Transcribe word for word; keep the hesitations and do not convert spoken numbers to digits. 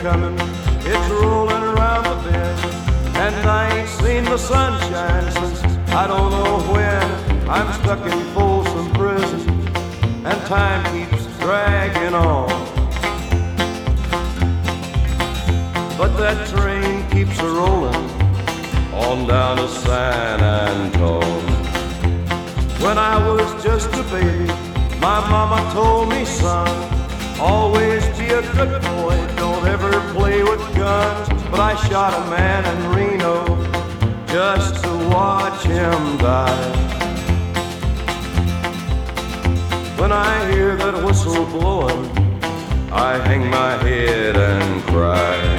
coming, it's rolling around the bend. And I ain't seen the sunshine since I don't know when. I'm stuck in Folsom Prison, and time keeps dragging on. But that train keeps a rolling on down to San Antone. When I was just a baby, my mama told me, son, always be a good boy, don't ever play with guns. But I shot a man in Reno just to watch him die. When I hear that whistle blowing, I hang my head and cry.